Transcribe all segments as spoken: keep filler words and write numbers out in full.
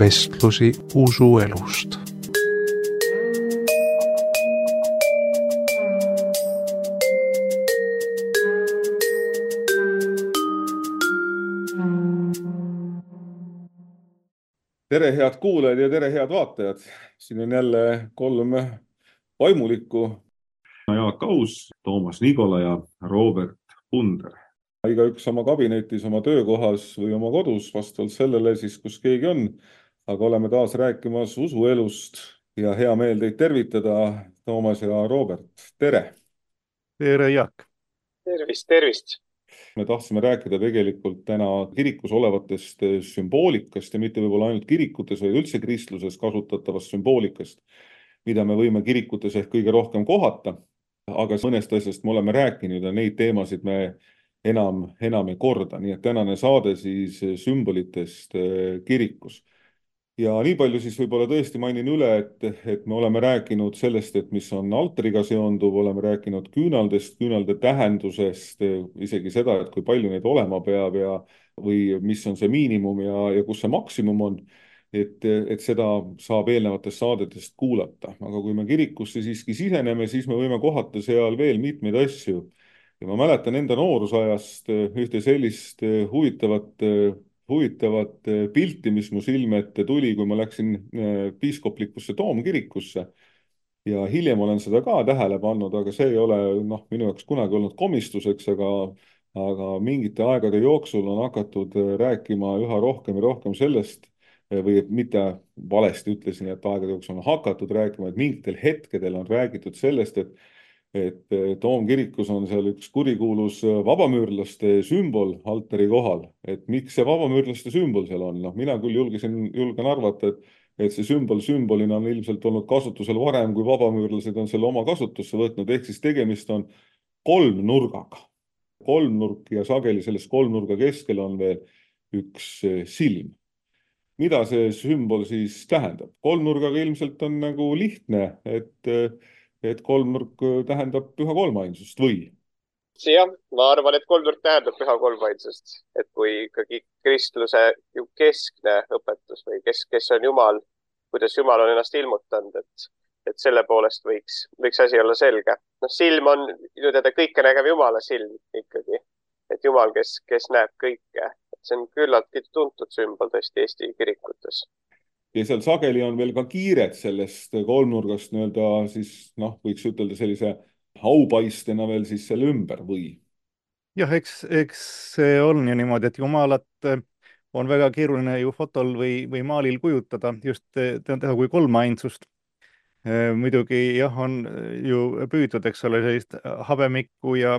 vestlusi usuelust. Tere head kuulajad ja tere head vaatajad. Siin on jälle kolm vaimulikku. Jaak Aus, Toomas Nigola ja Robert Punder. Igaüks oma kabinetis, oma töökohas või oma kodus vastavalt sellele siis, kus keegi on. Aga oleme taas rääkimas usuelust ja hea meel teid tervitada, Toomas ja Robert. Tere! Tere, Jaak! Tervist, tervist! Me tahtsime rääkida tegelikult täna kirikus olevatest sümboolikast ja mitte võib-olla ainult kirikutes või üldse kristluses kasutatavast sümboolikast, mida me võime kirikutes ehk kõige rohkem kohata. Aga mõnest asjast me oleme rääkinud ja neid teemasid me enam, enam ei korda. Nii et tänane saade siis sümbolitest kirikus. Ja nii palju siis võib-olla tõesti mainin üle, et, et me oleme rääkinud sellest, et mis on altariga seonduv, oleme rääkinud küünaldest, küünalde tähendusest, isegi seda, et kui palju neid olema peab ja, või mis on see miinimum ja, ja kus see maksimum on, et, et seda saab eelnevatest saadetest kuulata. Aga kui me kirikusse siiski siseneme, siis me võime kohata seal veel mitmeid asju. Ja ma mäletan enda noorusajast ühte sellist huvitavat huvitavat pilti, mis mu silme ette tuli, kui ma läksin piiskoplikusse toomkirikusse. Ja hiljem olen seda ka tähele pannud, aga see ei ole noh, minu jaoks kunagi olnud komistuseks, aga, aga mingite aegade jooksul on hakatud rääkima üha rohkem ja rohkem sellest, või mitte valesti ütlesin, et aegade jooksul on hakatud rääkima, et mingitel hetkedel on räägitud sellest, et et toomkirikus on seal üks kurikuulus vabamüürlaste sümbol altari kohal, et miks see vabamüürlaste sümbol seal on. No, mina küll julgesin, julgen arvata, et, et see sümbol sümbolina on ilmselt olnud kasutusel varem, kui vabamüürlased on selle oma kasutusse võtnud, ehk siis tegemist on kolmnurgaga. Kolmnurk ja sageli selles kolmnurga keskel on veel üks silm. Mida see sümbol siis tähendab? Kolmnurgaga ilmselt on nagu lihtne, et et kolmnurk tähendab püha kolmainsust või? Jah, ma arvan, et kolmnurk tähendab püha kolmainsust. Et kui ikkagi kristluse keskne õpetus või kes, kes on Jumal, kuidas Jumal on ennast ilmutanud, et, et selle poolest võiks, võiks asi olla selge. No, silm on ju teda kõike nägev Jumala silm ikkagi. Et Jumal, kes, kes näeb kõike. Et see on küllaltki tuntud sümbol tõesti Eesti kirikutes. Ja seal sageli on veel ka kiired sellest kolmnurgast nii-öelda siis, noh, võiks ütelda sellise aupaistena veel siis selle ümber või? Jah, eks, eks see on ju niimoodi, et Jumalat on väga keeruline ju fotol või, või maalil kujutada, just teha kui kolmainsust. Muidugi jah, on ju püütud, eks ole, sellist habemikku ja,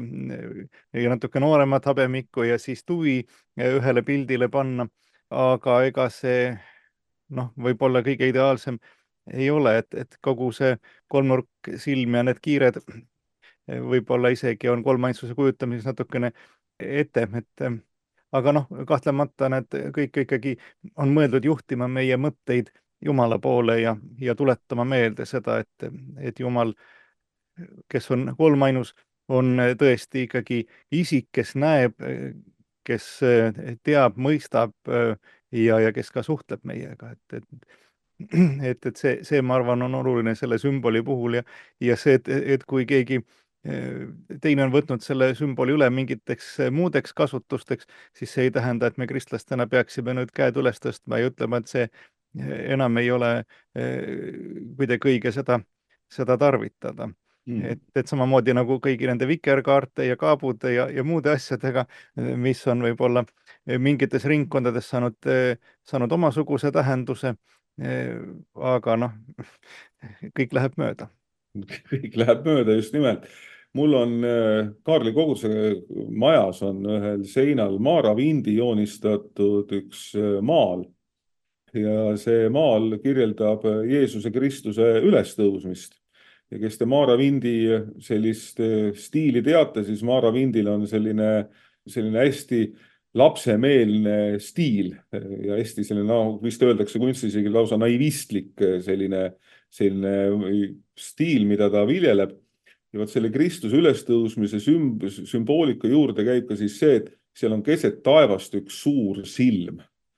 ja natuke nooremat habemikku ja siis tuvi ühele pildile panna, aga ega see noh, võib-olla kõige ideaalsem ei ole, et, et kogu see kolmnurk silm ja need kiired võib-olla isegi on kolmainsuse kujutamises natukene ette, et aga noh, kahtlemata need kõik ikkagi on mõeldud juhtima meie mõtteid Jumala poole ja, ja tuletama meelde seda, et, et Jumal, kes on kolmainus, on tõesti ikkagi isik, kes näeb, kes teab, mõistab ja, ja kes ka suhtleb meiega, et, et, et, et see, see, ma arvan, on oluline selle sümboli puhul ja, ja see, et, et kui keegi teine on võtnud selle sümboli üle mingiteks muudeks kasutusteks, siis see ei tähenda, et me kristlastena peaksime nüüd käed üles tõstma ja ütlema, et see enam ei ole kuidagi õige seda, seda tarvitada. Mm. Et, et samamoodi nagu kõigi nende vikerkaarte ja kaabude ja, ja muude asjadega, mis on võib-olla mingites ringkondades saanud, saanud omasuguse tähenduse, aga noh, kõik läheb mööda. Kõik läheb mööda, just nimelt. Mul on Kaarli koguduse majas on ühel seinal Maaravindi joonistatud üks maal ja see maal kirjeldab Jeesuse Kristuse ülestõusmist. Ja kes te Maaravindi sellist stiili teate, siis Maaravindil on selline, selline hästi lapsemeelne stiil ja hästi selline, no, vist öeldakse kunstis isegi lausa naivistlik selline, selline stiil, mida ta viljeleb. Ja võt selle Kristuse ülestõusmise sümbolika juurde käib ka siis see, et seal on keset taevast üks suur silm.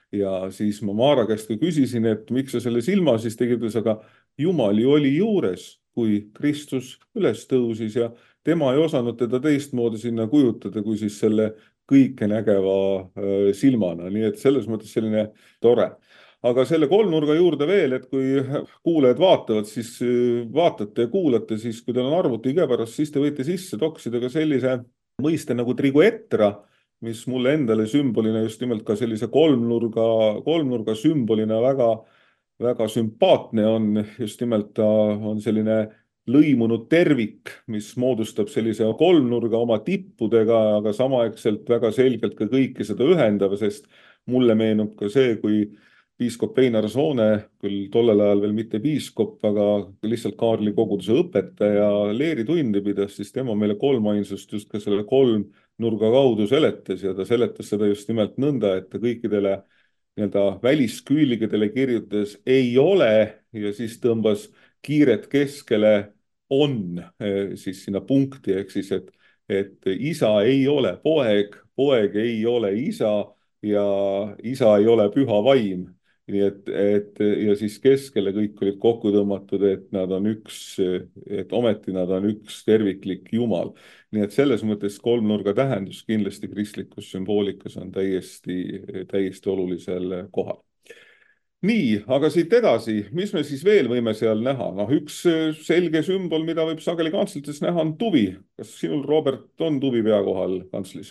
Ja siis ma Maara käest ka küsisin, et miks sa selle silma siis tegid, aga Jumal ju oli juures, kui Kristus üles tõusis ja tema ei osanud teda teistmoodi sinna kujutada, kui siis selle kõike nägeva silmana. Nii et selles mõttes selline tore. Aga selle kolmnurga juurde veel, et kui kuulajad vaatavad, siis vaatate ja kuulate, siis kui teil on arvuti käepärast, siis te võite sisse toksida ka sellise mõiste nagu triguetra, mis mulle endale sümbolina just nimelt ka sellise kolmnurga, kolmnurga sümbolina väga, väga sümpaatne on. Just nimelt ta on selline lõimunud tervik, mis moodustab sellise kolmnurga oma tippudega, aga samaaegselt väga selgelt ka kõike seda ühendava, sest mulle meenub ka see, kui piiskop Einar Soone, küll tollel ajal veel mitte piiskop, aga lihtsalt Kaarli koguduse õpetaja leeritundi pidas, siis tema meile kolmainsust just ka selle kolm nurga kaudu seletas ja ta seletas seda just nimelt nõnda, et ta kõikidele nii-öelda väliskülgedele kirjutas ei ole ja siis tõmbas kiiret keskele on siis sinna punkti, ehk siis, et, et isa ei ole poeg, poeg ei ole isa ja isa ei ole püha vaim. Nii et, et ja siis keskele kõik olid kokku tõmmatud, et nad on üks, et ometi nad on üks terviklik Jumal. Nii et selles mõttes kolmnurga tähendus kindlasti kristlikus sümboolikas on täiesti, täiesti olulisel kohal. Nii, aga siit edasi, mis me siis veel võime seal näha? No, üks selge sümbol, mida võib sageli kantslites näha, on tuvi. Kas sinul, Robert, on tuvi pea kohal kantslis?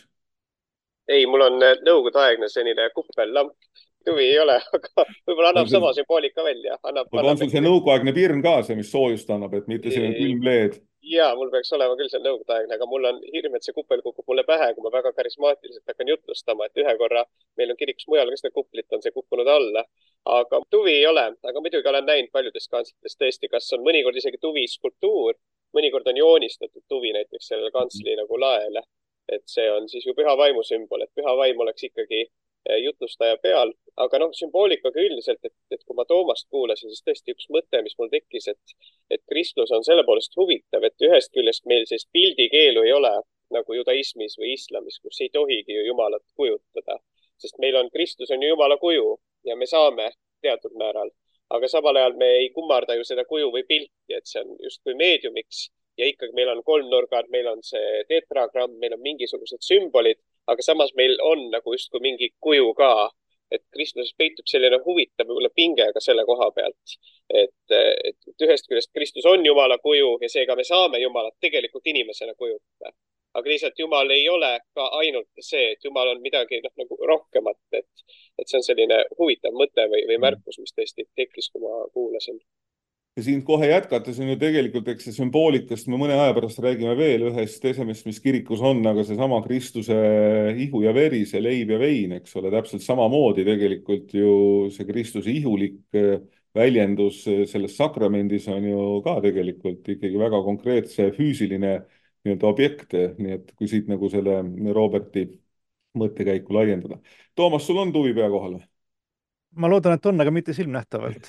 Ei, mul on nõukogudeaegne senine kuppellamp. Tuvi ei ole, aga võib-olla annab see... sama sümboolika välja. Annab, aga on sul see nõukogudeaegne pirn ka see, mis soojust annab, et mitte selline külm leed? Jaa, mul peaks olema küll see nõukogudeaegne, aga mul on hirm, et see kuppel kukub mulle pähe, kui ma väga karismaatiliselt hakkan jutlustama, et ühe korra meil on kirikus mujal, kas seda kuplit on see kukkunud alla. Aga tuvi ei ole, aga muidugi olen näinud paljudes kantslites tõesti, kas on mõnikord isegi tuvi skulptuur, mõnikord on joonistatud tuvi näiteks sellele kantsli nagu laele. Et see on siis ju püha vaimu sümbol, et püha vaim oleks ikkagi jutlustaja peal, aga noh, sümboolikaga üldiselt, et, et kui ma Toomast kuulasin, siis tõesti üks mõte, mis mul tekkis, et, et kristlus on selle poolest huvitav, et ühest küljest meil sellist pildikeelu ei ole nagu judaismis või islamis, kus ei tohigi ju Jumalat kujutada, sest meil on, kristlus on ju Jumala kuju ja me saame teatud määral, aga samal ajal me ei kummarda ju seda kuju või pilti, et see on justkui meediumiks ja ikkagi meil on kolmnurgad, meil on see tetragramm, meil on mingisugused sümbolid, aga samas meil on nagu justkui mingi kuju ka, et kristluses peitub selline huvitav pinge ka selle koha pealt, et, et, et ühest küljest Kristus on Jumala kuju ja seega me saame Jumalat tegelikult inimesena kujutada. Aga lihtsalt Jumal ei ole ka ainult see, et Jumal on midagi noh, nagu rohkemat, et, et see on selline huvitav mõte või, või märkus, mis tõesti tekkis, kui ma kuulasin. Ja siin kohe jätkates on ju tegelikult, eks see sümboolikast me mõne aja pärast räägime veel ühest esemest, mis kirikus on, aga see sama Kristuse ihu ja veri, see leib ja vein, eks ole, täpselt samamoodi tegelikult ju see Kristuse ihulik väljendus selles sakramendis on ju ka tegelikult ikkagi väga konkreetse füüsiline nii-öelda objekt, nii et kui siit nagu selle Roberti mõttekäiku laiendada. Toomas, sul on tuvi pea kohal? Ma loodan, et on, aga mitte silmnähtavalt.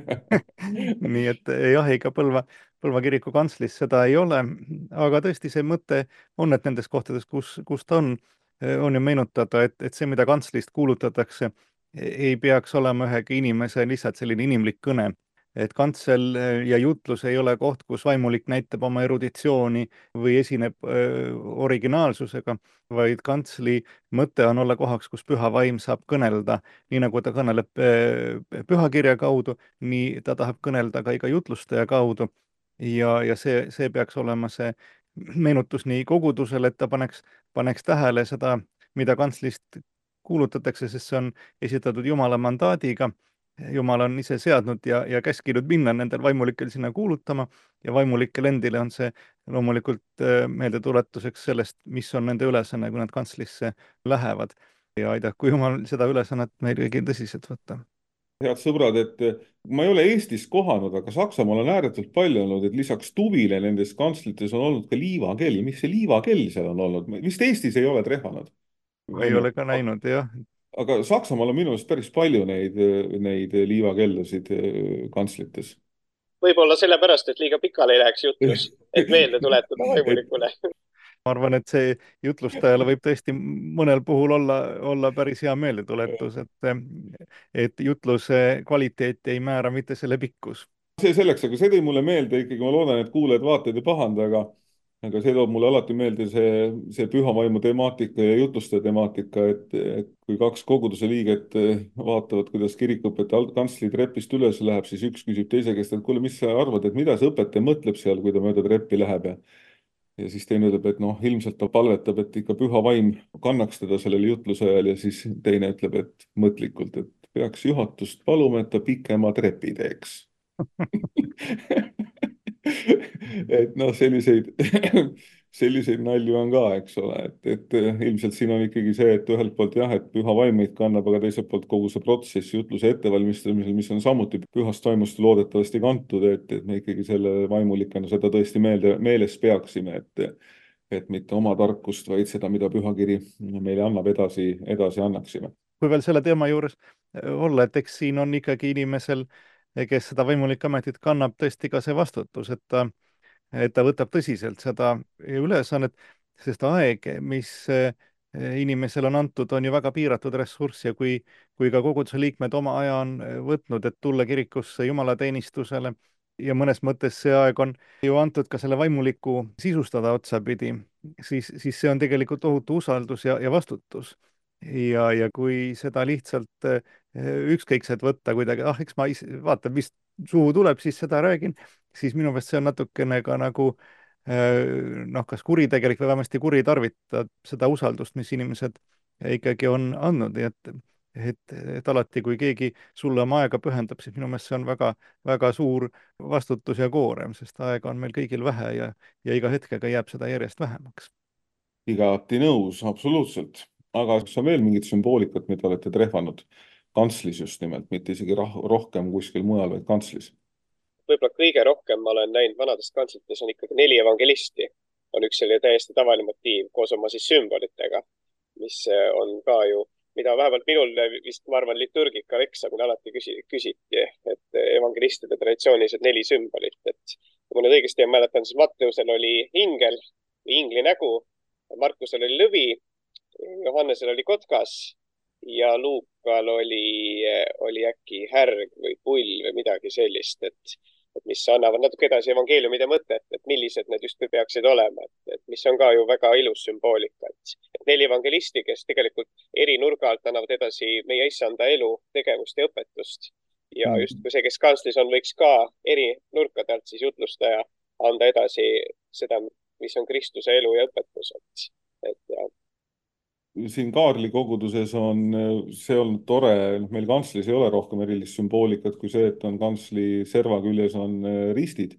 Nii et jah, ega Põlva, Põlva kiriku kantslis seda ei ole, aga tõesti see mõte on, et nendes kohtades, kus, kus ta on, on ju meenutada, et, et see, mida kantslist kuulutatakse, ei peaks olema ühegi inimese lihtsalt selline inimlik kõne. Et kantsel ja jutlus ei ole koht, kus vaimulik näitab oma eruditsiooni või esineb öö, originaalsusega, vaid kantsli mõte on olla kohaks, kus püha vaim saab kõnelda, nii nagu ta kõneleb öö, pühakirja kaudu, nii ta tahab kõnelda ka iga jutlustaja kaudu. Ja, ja see, see peaks olema see meenutus nii kogudusele, et ta paneks, paneks tähele seda, mida kantslist kuulutatakse, sest see on esitatud Jumala mandaadiga. Jumal on ise seadnud ja, ja käskinud minna nendel vaimulikel sinna kuulutama ja vaimulikel endile on see loomulikult meeldetuletuseks sellest, mis on nende ülesanne, kui nad kantslisse lähevad. Ja aidaku Jumal seda ülesannet meil kõigi tõsiselt võtta. Head sõbrad, et ma ei ole Eestis kohanud, aga Saksamaal on ääretult palju olnud, et lisaks tuvile nendes kantslites on olnud ka liivakell. Mis see liivakell seal on olnud? Vist Eestis ei ole trehvanud? Ei ole ka näinud, jah. Aga Saksamaal on minu arust päris palju neid, neid liivakellasid kantslites. Võib-olla sellepärast, et liiga pikale ei läheks jutlus, et meelde tuletada vaimulikule. ma arvan, et see jutlustajale võib tõesti mõnel puhul olla, olla päris hea meeldetuletus, et, et jutluse kvaliteeti ei määra mitte selle pikkus. See selleks, aga see tõi mulle meelde ikkagi, ma loodan, et kuulajad vaatajad ei pahanda, aga aga see toob mulle alati meelde see, see püha vaimu temaatika ja jutlustaja temaatika, et, et kui kaks koguduse liiget vaatavad, kuidas kirikuõpetaja kantsli trepist üles läheb, siis üks küsib teise käest, et kuule, mis sa arvad, et mida see õpetaja mõtleb seal, kui ta mööda treppi läheb ja ja siis teine ütleb, et noh, ilmselt ta palvetab, et ikka püha vaim kannaks teda sellel jutluse ajal ja siis teine ütleb, et mõtlikult, et peaks juhatust paluma, et ta pikema trepi teeks. et noh, selliseid, selliseid nalju on ka, eks ole, et, et ilmselt siin on ikkagi see, et ühelt poolt jah, et püha vaim meid kannab, aga teiselt poolt kogu see protsess jutluse ettevalmistamisel, mis on samuti pühast vaimust loodetavasti kantud, et, et me ikkagi selle vaimulikana seda tõesti meelde, meeles peaksime, et, et mitte oma tarkust, vaid seda, mida pühakiri meile annab, edasi, edasi annaksime. Kui veel selle teema juures olla, et eks siin on ikkagi inimesel, kes seda vaimulik ametit kannab, tõesti ka see vastutus, et ta, et ta võtab tõsiselt seda ülesannet, sest aeg, mis inimesel on antud, on ju väga piiratud ressurss ja kui, kui ka koguduse liikmed oma aja on võtnud, et tulla kirikusse jumalateenistusele ja mõnes mõttes see aeg on ju antud ka selle vaimuliku sisustada otsapidi, siis, siis see on tegelikult tohutu usaldus ja, ja vastutus. Ja, ja kui seda lihtsalt ükskõikselt võtta kuidagi, ah, eks ma vaatan, mis suhu tuleb, siis seda räägin, siis minu meelest see on natukene ka nagu noh, kas kuritegelik või vähemasti kuritarvitab seda usaldust, mis inimesed ikkagi on andnud, et, et, et alati, kui keegi sulle oma aega pühendab, siis minu meelest see on väga, väga suur vastutus ja koorem, sest aega on meil kõigil vähe ja, ja iga hetkega jääb seda järjest vähemaks. Igati nõus, absoluutselt. Aga kas on veel mingit sümboolikat, mida olete trehvanud kantslis just nimelt, mitte isegi rohkem kuskil mujal, vaid kantslis? Võib-olla kõige rohkem ma olen näinud vanadest kantslites on ikkagi neli evangelisti. On üks selline täiesti tavaline motiiv koos oma siis sümbolitega, mis on ka ju, mida vähemalt minul vist, ma arvan, liturgikal eksamil alati küsi, küsiti, et evangelistide traditsioonilised neli sümbolit. Et kui ma nüüd õigesti mäletan, siis Matteusel oli ingel või ingli nägu, Markusel oli lõvi, Johannesel oli kotkas ja Luukal oli, oli äkki härg või pull või midagi sellist, et, et mis annavad natuke edasi evangeeliumide mõtet, et millised need justkui peaksid olema, et, et mis on ka ju väga ilus sümboolika. Et, et neli evangelisti, kes tegelikult eri nurga alt annavad edasi meie issanda elu, tegevust ja õpetust. Ja justkui see, kes kantslis on, võiks ka eri nurkade alt siis jutlustaja anda edasi seda, mis on Kristuse elu ja õpetus. Et, et ja. Siin Kaarli koguduses on see olnud tore, meil kantslis ei ole rohkem erilist sümboolikat kui see, et on kantsli serva küljes on ristid.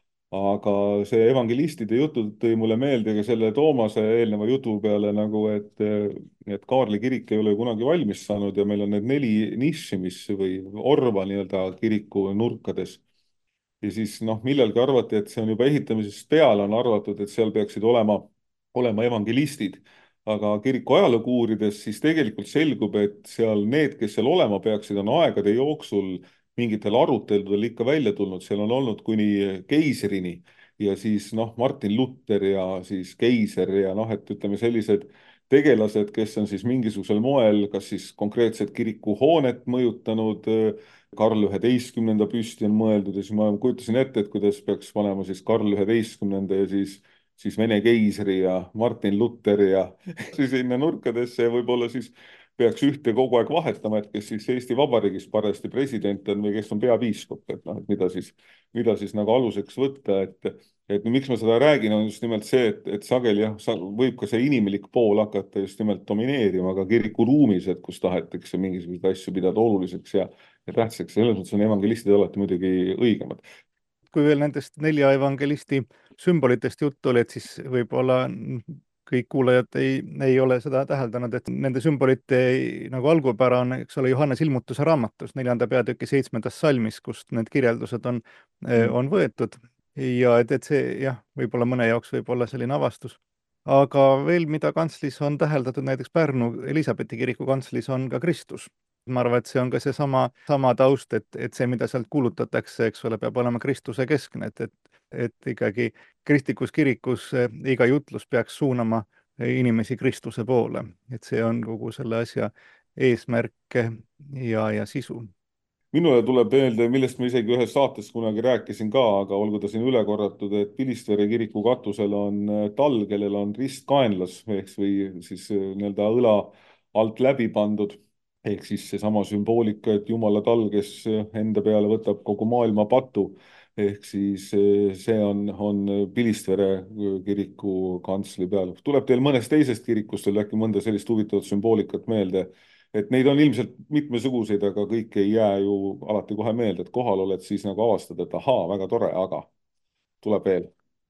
Aga see evangelistide jutud tõi mulle meelde ka selle Toomase eelneva jutu peale, nagu et, et Kaarli kirik ei ole kunagi valmis saanud ja meil on need neli nišši, mis või orva nii-öelda kiriku nurkades. Ja siis noh, millelgi arvati, et see on juba ehitamisest peale on arvatud, et seal peaksid olema, olema evangelistid. Aga kiriku ajalugu uurides siis tegelikult selgub, et seal need, kes seal olema peaksid, on aegade jooksul mingitel aruteludel ikka välja tulnud. Seal on olnud kuni keiserini ja siis noh, Martin Luther ja siis keiser ja noh, et ütleme sellised tegelased, kes on siis mingisugusel moel, kas siis konkreetselt kiriku hoonet mõjutanud, Karl üheteistkümnenda püsti on mõeldud ja siis ma kujutasin ette, et kuidas peaks panema siis Karl üheteistkümnenda ja siis siis Vene keisri ja Martin Luther ja siis sinna nurkadesse ja võib-olla siis peaks ühte kogu aeg vahetama, et kes siis Eesti Vabariigis parajasti president on või kes on peapiiskop, et noh, et mida siis, mida siis nagu aluseks võtta, et, et miks ma seda räägin, on just nimelt see, et, et sageli jah, võib ka see inimlik pool hakata just nimelt domineerima, aga kiriku ruumis, et kus tahetakse mingisuguseid asju pidada oluliseks ja, ja tähtsaks, selles mõttes on evangelistid alati muidugi õigemad. Kui veel nendest nelja evangelisti sümbolitest juttu oli, et siis võib-olla kõik kuulajad ei, ei ole seda täheldanud, et nende sümbolite nagu algupära on, eks ole, Johannes ilmutuse raamatus neljanda peatüki seitsmendas salmis, kust need kirjeldused on, on võetud ja et, et see jah, võib-olla mõne jaoks võib olla selline avastus. Aga veel, mida kantslis on täheldatud, näiteks Pärnu Elisabethi kiriku kantslis on ka Kristus. Ma arvan, et see on ka see sama, sama taust, et, et see, mida sealt kuulutatakse, eks ole, peab olema Kristuse keskne, et, et, et ikkagi kristlikus kirikus iga jutlus peaks suunama inimesi Kristuse poole, et see on kogu selle asja eesmärk ja, ja sisu. Minule tuleb meelde, millest ma isegi ühes saates kunagi rääkisin ka, aga olgu ta siin üle korratud, et Pilistvere kiriku katusel on tall, kellel on ristkaenlas ehk või siis nii-öelda õla alt läbi pandud. Ehk siis seesama sümboolika, et Jumala tall, kes enda peale võtab kogu maailma patu. Ehk siis see on, on Pilistvere kiriku kantsli peal. Tuleb teil mõnest teisest kirikust veel äkki mõnda sellist huvitavat sümboolikat meelde? Et neid on ilmselt mitmesuguseid, aga kõik ei jää ju alati kohe meelde, et kohal oled siis nagu avastad, et ahaa, väga tore, aga tuleb veel.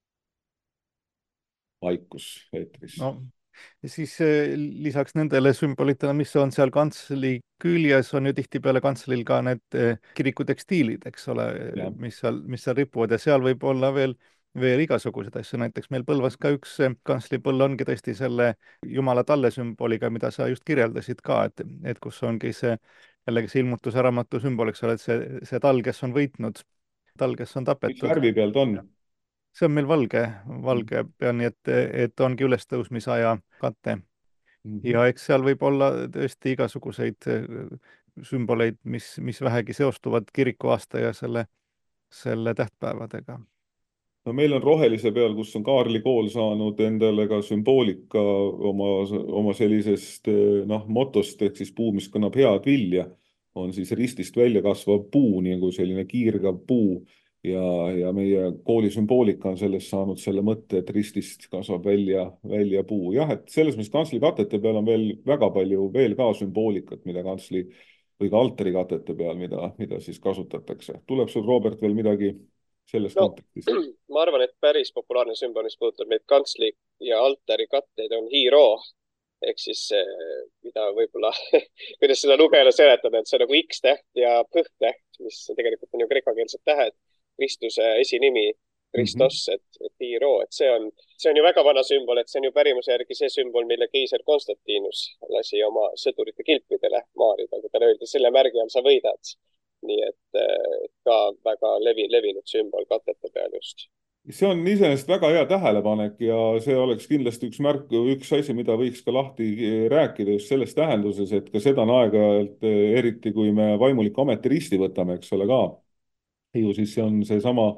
Vaikus eetris. No, siis lisaks nendele sümbolitele, mis on seal kantsli küljes, on ju tihtipeale kantslil ka need kirikutekstiilid, eks ole, mis seal, mis seal ripuvad ja seal võib olla veel veel igasuguseid asju, näiteks meil Põlvas ka üks kantslipõll ongi tõesti selle Jumala talle sümboliga, mida sa just kirjeldasid ka, et, et kus ongi see jällegi see ilmutusraamatu sümbol, eks ole, et see, see tall, kes on võitnud, tall, kes on tapetud. Mis värvi pealt on? See on meil valge, valge peal, nii et, et ongi ülestõusmisaja kate. Mm-hmm. Ja eks seal võib olla tõesti igasuguseid sümboleid, mis, mis vähegi seostuvad kirikuaasta ja selle, selle tähtpäevadega. No meil on rohelise peal, kus on Kaarli kool saanud endale ka sümboolika oma, oma sellisest noh, motost, ehk siis puu, mis kannab head vilja, on siis ristist välja kasvav puu, nagu selline kiirgav puu ja, ja meie kooli sümboolika on sellest saanud selle mõtte, et ristist kasvab välja, välja puu. Jah, et selles mõttes kantsli katete peal on veel väga palju veel ka sümboolikat, mida kantsli või ka altari katete peal, mida, mida siis kasutatakse. Tuleb sul, Robert, veel midagi selles no, kontekstis? Ma arvan, et päris populaarne sümbol, mis puudutab neid kantsli ja altari katteid, on hiiro. Ehk siis, mida võib-olla, kuidas seda lugejale seletada, et see on nagu X-täht ja P-täht, mis tegelikult on ju kreekakeelsed tähed, Kristuse esinimi, Kristos, et, et hiiro, et see on, see on ju väga vana sümbol, et see on ju pärimuse järgi see sümbol, mille keiser Konstantinus lasi oma sõdurite kilpidele maarida, kui talle öeldi, selle märgi all sa võidad. Nii et ka väga levi, levinud sümbol katete peal just. See on iseenesest väga hea tähelepanek ja see oleks kindlasti üks märk, üks asi, mida võiks ka lahti rääkida just selles tähenduses, et ka seda on aeg-ajalt, eriti kui me vaimuliku ameti risti võtame, eks ole ka. Ju siis see on see sama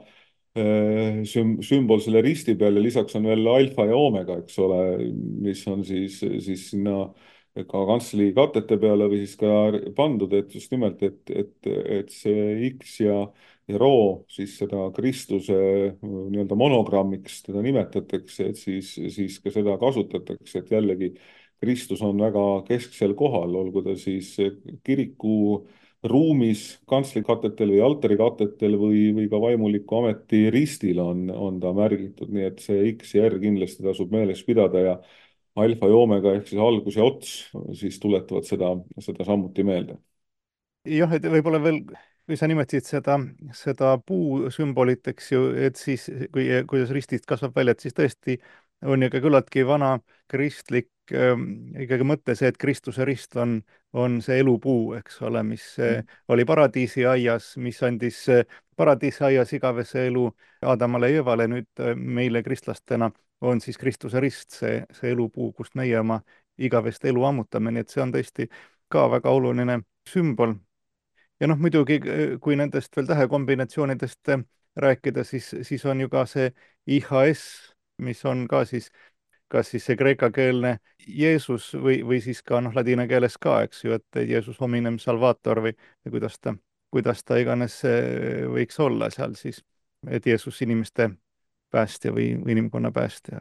sümbol selle risti peal ja lisaks on veel alfa ja omega, eks ole, mis on siis, siis sinna ka kantsli katete peale või siis ka pandud, et just nimelt, et, et, et see X ja, ja roo siis seda Kristuse nii-öelda monogrammiks teda nimetatakse, et siis, siis ka seda kasutatakse, et jällegi Kristus on väga kesksel kohal, olgu ta siis kiriku ruumis kantslikattetel või altarikattetel või, või ka vaimuliku ameti ristil on, on ta märgitud, nii et see X ja R kindlasti tasub meeles pidada ja alfa ja omega ehk siis algus ja ots siis tuletavad seda, seda samuti meelde. Jah, et võib-olla veel, kui sa nimetasid seda, seda puu sümbolit, eks ju, et siis, kui, kuidas ristist kasvab välja, et siis tõesti on ju ka küllaltki vana kristlik ähm, ikkagi mõte see, et Kristuse rist on, on see elupuu, eks ole, mis mm. oli paradiisi aias, mis andis paradiisi aias igavese elu Adamale ja Evale, nüüd meile kristlastena on siis Kristuse rist, see, see elupuu, kust meie oma igavest elu ammutame, nii et see on tõesti ka väga oluline sümbol. Ja noh, muidugi, kui nendest veel tähekombinatsioonidest rääkida, siis, siis on ju ka see I H S, mis on ka siis, kas siis see kreekakeelne Jeesus või, või siis ka noh, ladina keeles ka, eks ju, et Jeesus hominem salvator või, või kuidas ta, kuidas ta iganes võiks olla seal siis, et Jeesus inimeste päästja või inimkonna päästja.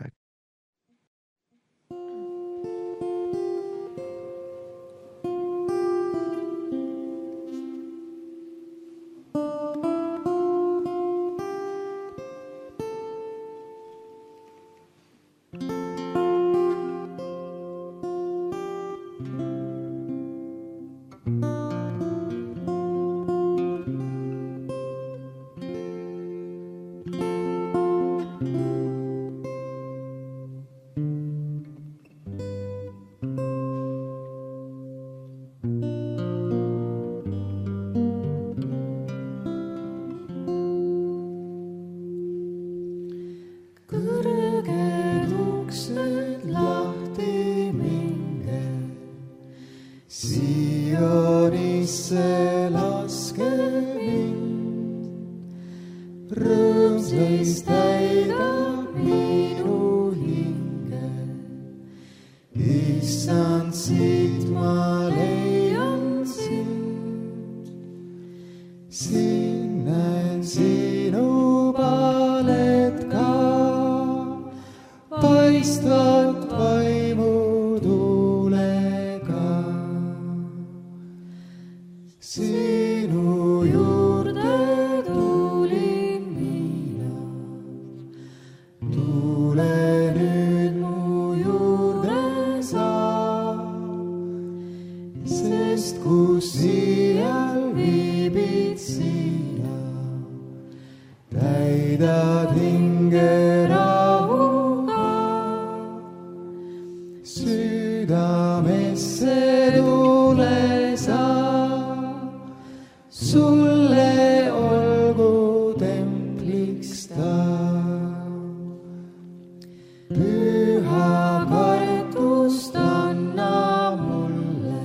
püha kartust anna mulle,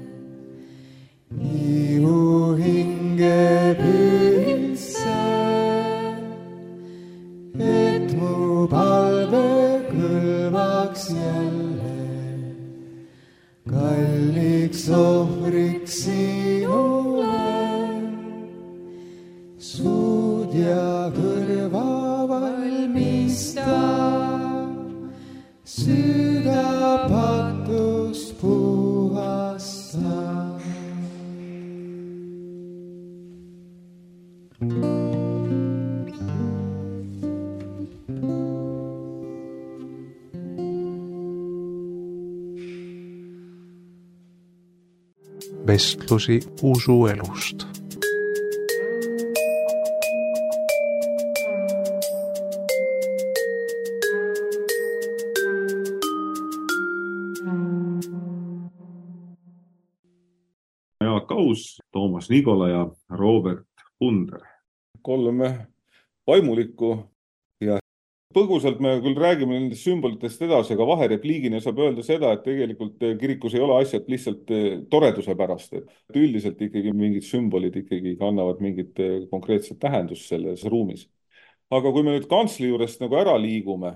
ihu hinge pühitse, et mu palve kõlvaks jälle, kalliks ohvriks sinule, suud ja kõrva valmista, süda patust puhasta. Vestlusi usuelust. Jaak Aus, Toomas Nikola ja Robert Punder. kolm vaimulikku ja põgusalt me küll räägime nendest sümbolitest edasi, aga vaherepliigina saab öelda seda, et tegelikult kirikus ei ole asjad lihtsalt toreduse pärast, et üldiselt ikkagi mingid sümbolid ikkagi kannavad mingit konkreetset tähendust selles ruumis. Aga kui me nüüd kantsli juurest nagu ära liigume,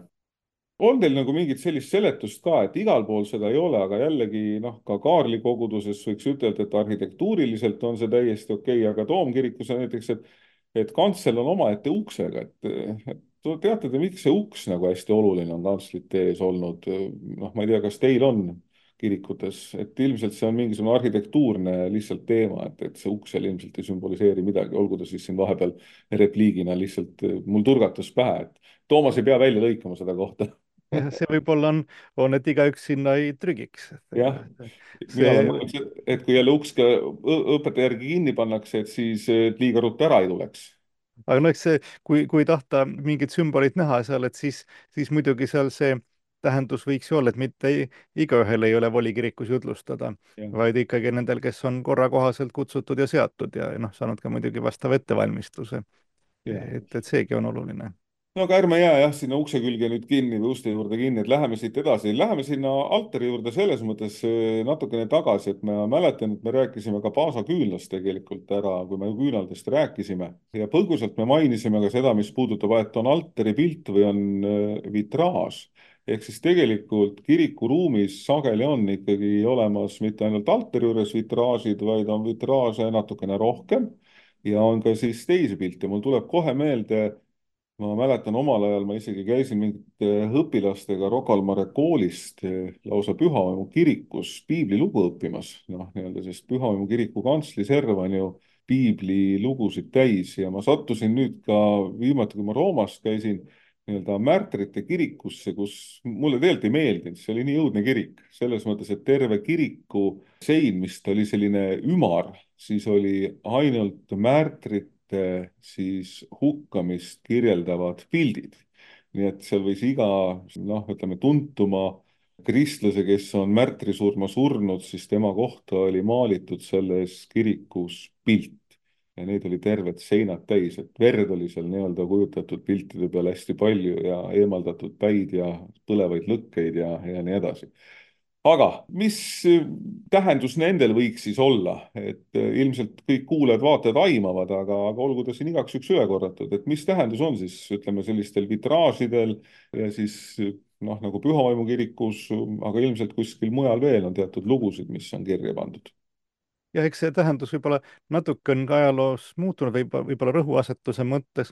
on teil nagu mingit sellist seletust ka, et igal pool seda ei ole, aga jällegi noh, ka Kaarli koguduses võiks ütelda, et arhitektuuriliselt on see täiesti okei, aga Toomkirikus on näiteks, et, et kantsel on omaette uksega, et, et teate te, miks see uks nagu hästi oluline on kantslite ees olnud? Noh, ma ei tea, kas teil on kirikutes, et ilmselt see on mingisugune arhitektuurne lihtsalt teema, et, et see uksel ilmselt ei sümboliseeri midagi, olgu ta siis siin vahepeal repliigina lihtsalt mul turgatus pähe, et Toomas ei pea välja lõikama seda kohta. Ja see võib-olla on, on, et igaüks sinna ei trügiks. Jah, mina olen mõelnud, et kui jälle uks õpetaja järgi kinni pannakse, et siis liiga ruttu ära ei tuleks. Aga no eks see, kui, kui tahta mingit sümbolit näha seal, et siis, siis muidugi seal see tähendus võiks ju olla, et mitte igaühel ei ole voli kirikus jutlustada, ja. vaid ikkagi nendel, kes on korra kohaselt kutsutud ja seatud ja noh, saanud ka muidugi vastava ettevalmistuse. Et, et seegi on oluline. No aga ärme jää jah sinna ukse külge nüüd kinni või uste juurde kinni, et läheme siit edasi. Läheme sinna altari juurde selles mõttes natukene tagasi, et ma mäletan, et me rääkisime ka Paasa küünlast tegelikult ära, kui me küünaldest rääkisime. Ja põgusalt me mainisime ka seda, mis puudutab, et on altari pilt või on vitraaž. Ehk siis tegelikult kirikuruumis sageli on ikkagi olemas mitte ainult altari juures vitraažid, vaid on vitraaže natukene rohkem ja on ka siis teisi pilte. Mul tuleb kohe meelde, ma mäletan omal ajal, ma isegi käisin mingite õpilastega Rocca al Mare koolist lausa Pühavaimu kirikus piiblilugu õppimas. Noh, nii-öelda sest Pühavaimu kiriku kantsli serv on ju piiblilugusid täis ja ma sattusin nüüd ka viimati, kui ma Roomas käisin, nii-öelda märtrite kirikusse, kus mulle tegelikult ei meeldinud, see oli nii õudne kirik. Selles mõttes, et terve kiriku sein, mis oli selline ümar, siis oli ainult märtrite siis hukkamist kirjeldavad pildid. Nii et seal võis iga, noh, ütleme, tuntuma kristlase, kes on märtrisurma surnud, siis tema kohta oli maalitud selles kirikus pilt. Ja neid oli terved seinad täis, et verd oli seal nii-öelda kujutatud piltide peal hästi palju ja eemaldatud päid ja põlevaid lõkkeid ja, ja nii edasi. Aga mis tähendus nendel võiks siis olla? Et ilmselt kõik kuulajad vaatajad aimavad, aga, aga olgu ta siin igaks üks üle korratud, et mis tähendus on siis, ütleme, sellistel vitraažidel ja siis noh, nagu Pühavaimu kirikus, aga ilmselt kuskil mujal veel on teatud lugusid, mis on kirja pandud. Ja eks see tähendus võib-olla natuke on ka ajaloos muutunud, võib-olla, võib-olla rõhuasetuse mõttes,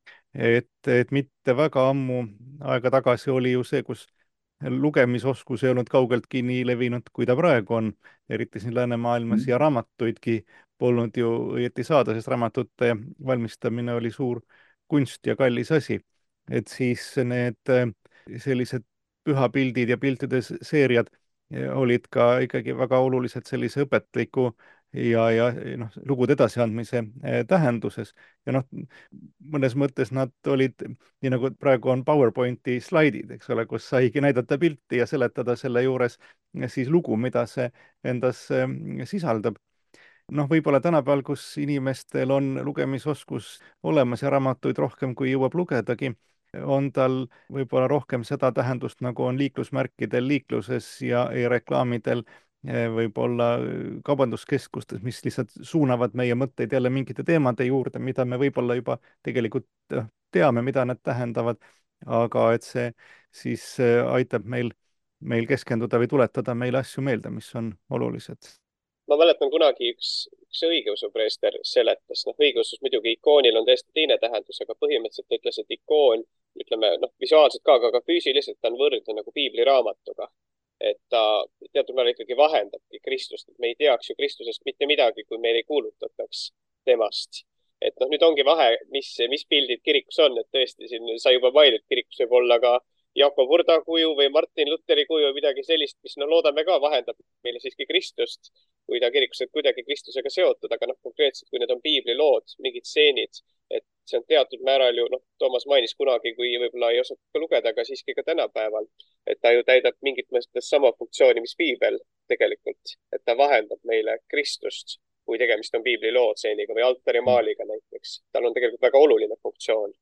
et, et mitte väga ammu aega tagasi oli ju see, kus lugemisoskus ei olnud kaugeltki nii levinud, kui ta praegu on, eriti siin läänemaailmas ja raamatuidki polnud ju õieti saada, sest raamatute valmistamine oli suur kunst ja kallis asi. Et siis need sellised pühapildid ja piltide seeriad olid ka ikkagi väga olulised sellise õpetliku ja, ja noh, lugude edasiandmise tähenduses. Ja noh, mõnes mõttes nad olid, nii nagu praegu on PowerPointi slaidid, eks ole, kus saigi näidata pilti ja seletada selle juures siis lugu, mida see endas sisaldab. Noh, võib-olla tänapäeval, kus inimestel on lugemisoskus olemas ja raamatuid rohkem, kui jõuab lugedagi, on tal võib-olla rohkem seda tähendust, nagu on liiklusmärkidel liikluses ja, ja reklaamidel võib-olla kaubanduskeskustes, mis lihtsalt suunavad meie mõtteid jälle mingite teemade juurde, mida me võib-olla juba tegelikult teame, mida need tähendavad, aga et see siis aitab meil, meil keskenduda või tuletada meile asju meelde, mis on olulised. Ma mäletan kunagi üks, üks õigeusupreester seletas, noh õigeusus muidugi ikoonil on täiesti teine tähendus, aga põhimõtteliselt ta ütles, et ikoon, ütleme, noh visuaalselt ka, aga füüsiliselt ta on võrdne nagu piibliraamatuga. Et ta teatud määral ikkagi vahendabki Kristust, et me ei teaks ju Kristusest mitte midagi, kui meil ei kuulutataks temast. Et noh, nüüd ongi vahe, mis, mis pildid kirikus on, et tõesti siin sa juba mainid, kirikus võib olla ka Jakob Urda kuju või Martin Lutheri kuju või midagi sellist, mis no loodame ka vahendab meile siiski Kristust, kui ta kirikus on kuidagi Kristusega seotud, aga noh, konkreetselt, kui need on piiblilood, mingid stseenid, et see on teatud määral ju, noh, Toomas mainis kunagi, kui võib-olla ei osata ka lugeda, aga siiski ka tänapäeval, et ta ju täidab mingit mõttes sama funktsiooni, mis piibel tegelikult, et ta vahendab meile Kristust, kui tegemist on piibliloo stseeniga või altarimaaliga näiteks. Tal on tegelikult väga oluline funktsioon.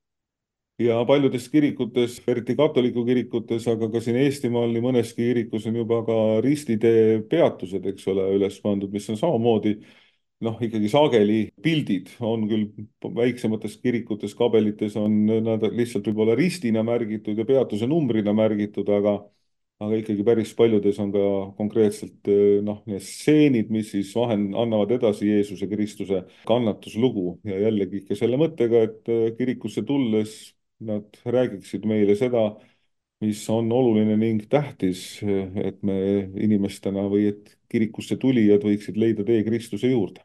Ja paljudes kirikutes, eriti katoliku kirikutes, aga ka siin Eestimaal nii mõneski kirikus on juba ka ristitee peatused, eks ole, üles pandud, mis on samamoodi noh, ikkagi sageli pildid on küll väiksemates kirikutes, kabelites on nad lihtsalt võib-olla ristina märgitud ja peatuse numbrina märgitud, aga, aga ikkagi päris paljudes on ka konkreetselt noh, need stseenid, mis siis vahend annavad edasi Jeesuse Kristuse kannatuslugu ja jällegi ikka selle mõttega, et kirikusse tulles nad räägiksid meile seda, mis on oluline ning tähtis, et me inimestena või et kirikusse tulijad võiksid leida tee Kristuse juurde.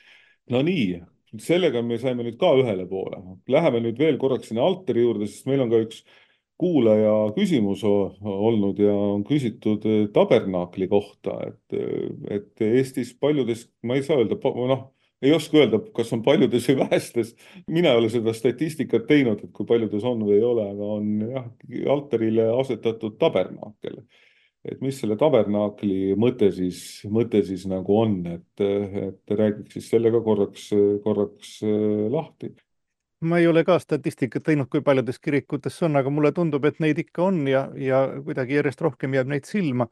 No nii, sellega me saime nüüd ka ühele poole. Läheme nüüd veel korraks sinna altari juurde, sest meil on ka üks kuulaja küsimus olnud ja on küsitud tabernaakli kohta, et, et Eestis paljudes, ma ei saa öelda, noh, ei oska öelda, kas on paljudes või vähestes. Mina ei ole seda statistikat teinud, et kui paljudes on või ei ole, aga on jah, altarile asetatud tabernaakel. Et mis selle tabernaakli mõte siis, mõte siis nagu on, et, et räägiks siis sellega korraks, korraks lahti. Ma ei ole ka statistikat teinud, kui paljudes kirikutes on, aga mulle tundub, et neid ikka on ja, ja kuidagi järjest rohkem jääb neid silma,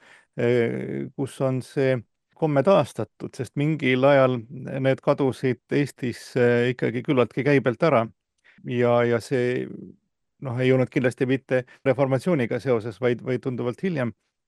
kus on see komme taastatud, sest mingil ajal need kadusid Eestis ikkagi küllaltki käibelt ära ja, ja see noh, ei olnud kindlasti mitte reformatsiooniga seoses, vaid, vaid tunduvalt hiljem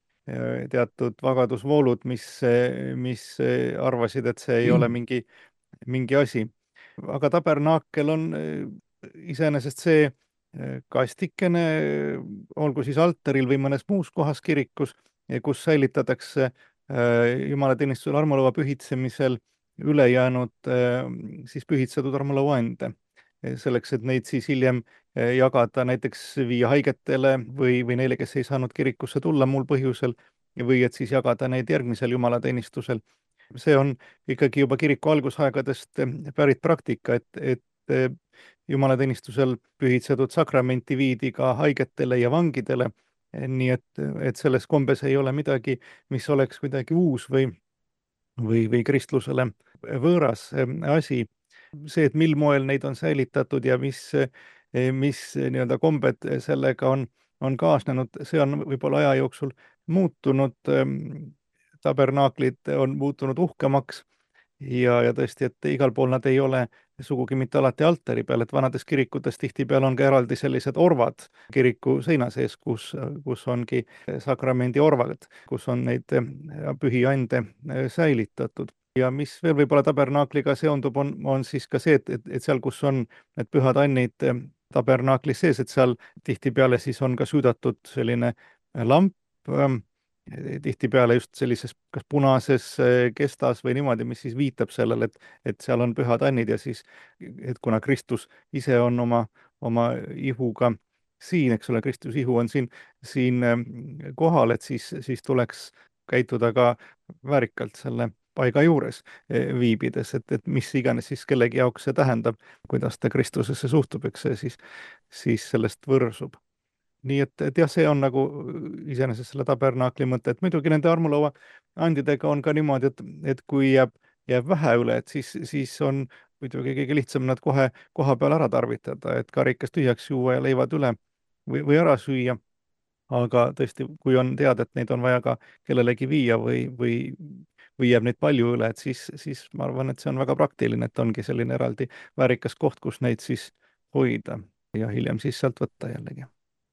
teatud vagadusvoolud, mis, mis arvasid, et see ei ole mingi, mingi asi. Aga tabernaakel on iseenesest see kastikene, olgu siis altaril või mõnes muus kohas kirikus, kus säilitatakse jumalateenistusel armulõua pühitsemisel ülejäänud siis pühitsetud armulõua ande. Selleks, et neid siis hiljem jagada näiteks viia haigetele või, või neile, kes ei saanud kirikusse tulla muul põhjusel või et siis jagada neid järgmisel jumalateenistusel. See on ikkagi juba kiriku algusaegadest pärit praktika, et, et jumalateenistusel pühitsetud sakramenti viidi ka haigetele ja vangidele. Nii et, et selles kombes ei ole midagi, mis oleks kuidagi uus või, või, või kristlusele võõras asi. See, et mil moel neid on säilitatud ja mis, mis nii-öelda kombed sellega on, on kaasnenud, see on võib-olla aja jooksul muutunud. Tabernaaklid on muutunud uhkemaks ja, ja tõesti, et igal pool nad ei ole sugugi mitte alati altari peal, et vanades kirikutes tihtipeal on ka eraldi sellised orvad kiriku seina sees, kus, kus ongi sakramendi orvad, kus on neid pühi ande säilitatud. Ja mis veel võib-olla tabernaakliga seondub, on, on siis ka see, et, et, et seal, kus on need pühad annid tabernaaklis sees, et seal tihtipeale siis on ka süüdatud selline lamp, tihtipeale just sellises kas punases kestas või niimoodi, mis siis viitab sellele, et, et seal on pühad annid ja siis, et kuna Kristus ise on oma, oma ihuga siin, eks ole, Kristuse ihu on siin, siin kohal, et siis, siis tuleks käituda ka väärikalt selle paiga juures viibides, et, et mis iganes siis kellegi jaoks see tähendab, kuidas ta Kristusesse suhtub, eks see siis, siis sellest võrsub. Nii et, et jah, see on nagu iseenesest selle tabernaakli mõte, et muidugi nende armulõua andidega on ka niimoodi, et, et kui jääb, jääb vähe üle, et siis, siis on muidugi kõige lihtsam nad kohe koha peal ära tarvitada, et karikas tühjaks juua ja leivad üle või, või ära süüa. Aga tõesti, kui on teada, et neid on vaja ka kellelegi viia või, või, või jääb neid palju üle, et siis, siis ma arvan, et see on väga praktiline, et ongi selline eraldi väärikas koht, kus neid siis hoida ja hiljem siis sealt võtta jällegi.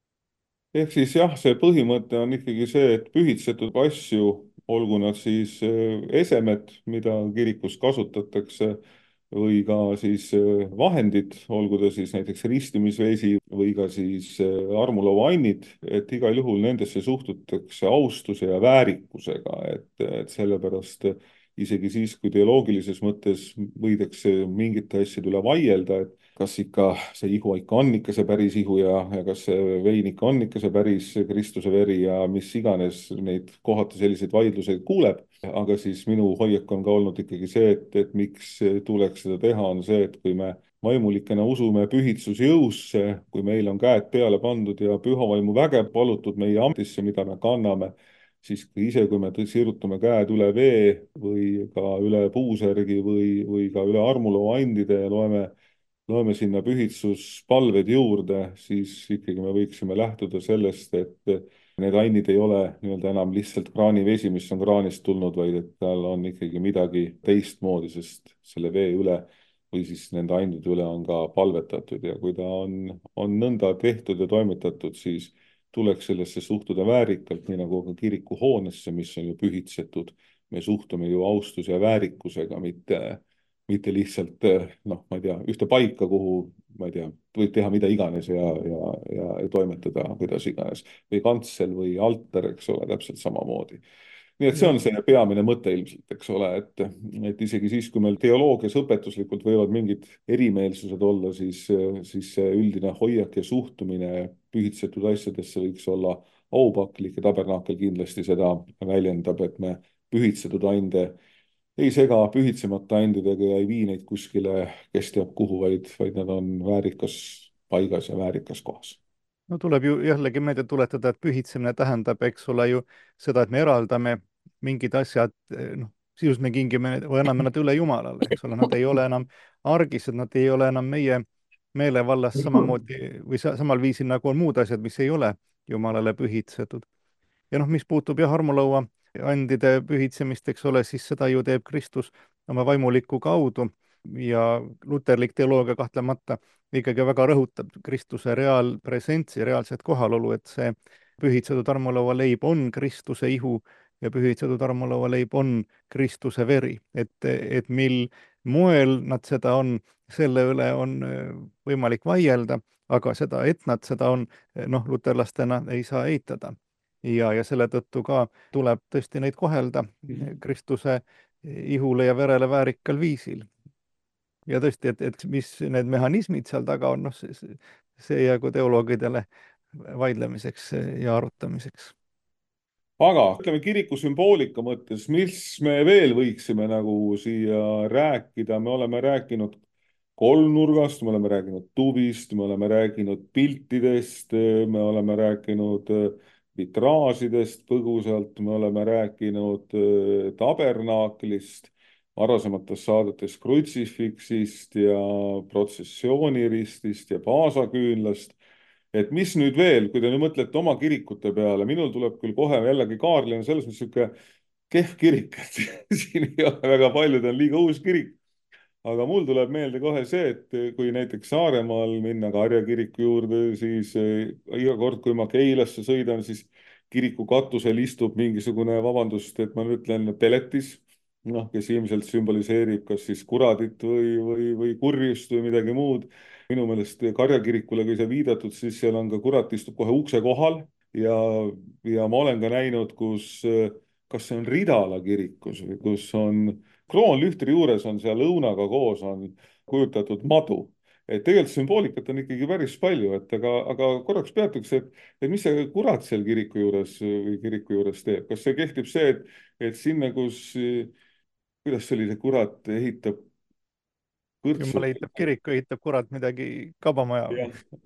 Ehk siis jah, see põhimõte on ikkagi see, et pühitsetud asju, olgu nad siis esemed, mida kirikus kasutatakse, või ka siis vahendid, olgu ta siis näiteks ristimisvesi või ka siis armulauaannid, et igal juhul nendesse suhtutakse austuse ja väärikusega, et, et sellepärast isegi siis, kui teoloogilises mõttes võidakse mingite asjade üle vaielda, et kas ikka see ihu ikka on ikka see päris ihu ja, ja kas see vein ikka on ikka see päris Kristuse veri ja mis iganes neid kohati selliseid vaidluseid kuuleb. Aga siis minu hoiak on ka olnud ikkagi see, et, et miks tuleks seda teha, on see, et kui me vaimulikena usume pühitsusjõusse, kui meil on käed peale pandud ja püha vaimu väge palutud meie ametisse, mida me kanname, siis ise, kui me sirutame käed üle vee või ka üle puusärgi või, või ka üle armulauandide ja loeme loeme sinna pühitsuspalved juurde, siis ikkagi me võiksime lähtuda sellest, et need annid ei ole nii-öelda enam lihtsalt kraanivesi, mis on kraanist tulnud, vaid et tal on ikkagi midagi teistmoodi, sest selle vee üle või siis nende annide üle on ka palvetatud ja kui ta on, on nõnda tehtud ja toimetatud, siis tuleks sellesse suhtuda väärikalt, nii nagu ka kirikuhoonesse, mis on ju pühitsetud. Me suhtume ju austuse ja väärikusega, mitte mitte lihtsalt, noh, ma ei tea, ühte paika, kuhu, ma ei tea, võib teha mida iganes ja, ja, ja, ja toimetada kuidas iganes. Või kantsel või altar, eks ole, täpselt samamoodi. Nii et see on see peamine mõte ilmselt, eks ole, et, et isegi siis, kui meil teoloogias õpetuslikult võivad mingid erimeelsused olla, siis, siis see üldine hoiak ja suhtumine pühitsetud asjadesse võiks olla aupaklik ja tabernaakel kindlasti seda väljendab, et me pühitsetud ande ei sega pühitsemata andidega ja ei vii neid kuskile, kes teab kuhu, vaid, vaid nad on väärikas paigas ja väärikas kohas. No tuleb ju jällegi meelde tuletada, et pühitsemine tähendab, eks ole ju seda, et me eraldame mingid asjad, noh, sisuliselt me kingime või anname nad üle Jumalale, eks ole, nad ei ole enam argised, nad ei ole enam meie meelevallas samamoodi või samal viisil nagu on muud asjad, mis ei ole Jumalale pühitsetud. Ja noh, mis puutub jah, armulaua andide pühitsemist, eks ole, siis seda ju teeb Kristus oma vaimuliku kaudu ja luterlik teoloogia kahtlemata ikkagi väga rõhutab Kristuse reaalpresentsi, reaalset kohalolu, et see pühitsetud armulaua leib on Kristuse ihu ja pühitsetud armulaua leib on Kristuse veri, et, et mil moel nad seda on, selle üle on võimalik vaielda, aga seda, et nad seda on, noh, luterlastena ei saa eitada. Ja, ja selle tõttu ka tuleb tõesti neid kohelda Kristuse ihule ja verele väärikal viisil. Ja tõesti, et, et mis need mehhanismid seal taga on, noh, see, see jäägu teoloogidele vaidlemiseks ja arutamiseks. Aga ütleme kiriku sümboolika mõttes, mis me veel võiksime nagu siia rääkida, me oleme rääkinud kolmnurgast, me oleme rääkinud tuvist, me oleme rääkinud piltidest, me oleme rääkinud vitraažidest põgusalt, me oleme rääkinud tabernaaklist, varasemates saadetes krutsifiksist ja protsessiooniristist ja paasaküünlast. Et mis nüüd veel, kui te nüüd mõtlete oma kirikute peale, minul tuleb küll kohe jällegi Kaarli on selles mõttes siuke kehv kirik, et siin ei ole väga palju, ta on liiga uus kirik. Aga mul tuleb meelde kohe see, et kui näiteks Saaremaal minna Karja kiriku juurde, siis iga kord, kui ma Keilasse sõidan, siis kiriku katusel istub mingisugune, vabandust, et ma nüüd ütlen peletis, noh, kes ilmselt sümboliseerib kas siis kuradit või, või, või kurjust või midagi muud. Minu meelest Karja kirikule, kui see viidatud, siis seal on ka kurat istub kohe ukse kohal ja, ja ma olen ka näinud, kus, kas see on Ridala kirikus või kus on kroonlühtri juures on seal õunaga koos on kujutatud madu. Et tegelikult sümboolikat on ikkagi päris palju, et aga, aga korraks peatuks, et, et mis see kurat seal kiriku juures või kiriku juures teeb? Kas see kehtib see, et, et sinna, kus, kuidas see oli, see kurat ehitab kõrtsu? Jumal ehitab kiriku, ehitab kurat midagi kabamaja.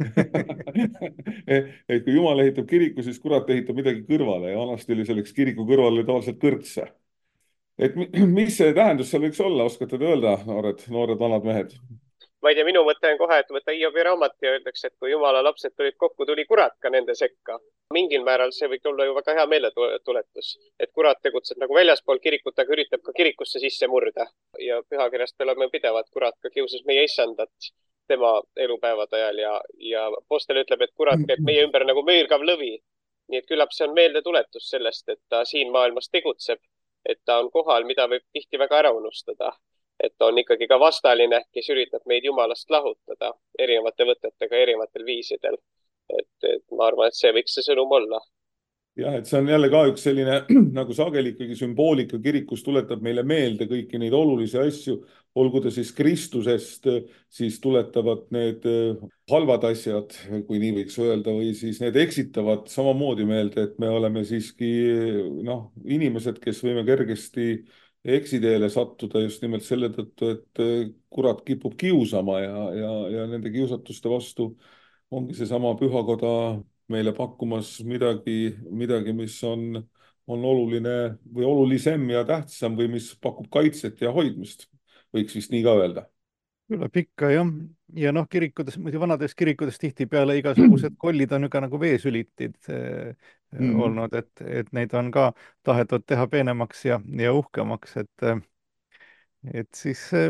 et kui Jumal ehitab kiriku, siis kurat ehitab midagi kõrvale ja vanasti oli selleks kiriku kõrvale tavaliselt kõrtse. Et mis see tähendus seal võiks olla, oskate te öelda, noored, noored vanad mehed? ma ei tea, minu mõte on kohe, et võtta Hiobi raamat ja öeldakse, et kui jumala lapsed tulid kokku, tuli kurat ka nende sekka. Mingil määral see võiks olla ju väga hea meeletuletus, et kurat tegutseb nagu väljaspool kirikut, aga üritab ka kirikusse sisse murda. Ja pühakirjast oleme pidevad, kurat ka kiusas meie issandat tema elupäevade ajal ja, ja Apostel ütleb, et kurat käib meie ümber nagu müürgav lõvi. Nii et küllap see on meeldetuletus sellest, et ta siin maailmas tegutseb, et ta on kohal, mida võib tihti väga ära unustada. Et on ikkagi ka vastaline, kes üritab meid jumalast lahutada erinevate võtetega, erinevatel viisidel. Et, et ma arvan, et see võiks see sõnum olla. Jah, et see on jälle ka üks selline, nagu sageli ikkagi sümboolika kirikus tuletab meile meelde kõiki neid olulisi asju, olgu ta siis Kristusest, siis tuletavad need halvad asjad, kui nii võiks öelda, või siis need eksitavad samamoodi meelde, et me oleme siiski noh, inimesed, kes võime kergesti eksiteele sattuda just nimelt selle tõttu, et kurat kipub kiusama ja, ja, ja nende kiusatuste vastu ongi see sama pühakoda meile pakkumas midagi, midagi, mis on, on oluline või olulisem ja tähtsam või mis pakub kaitset ja hoidmist. Võiks vist nii ka öelda. Küllap ikka, jah. Ja noh, kirikutes, muidu vanades kirikutes tihti peale igasugused kollid on ju ka nagu veesülitid eh, mm-hmm. olnud, et, et neid on ka tahetud teha peenemaks ja, ja uhkemaks, et, et siis eh,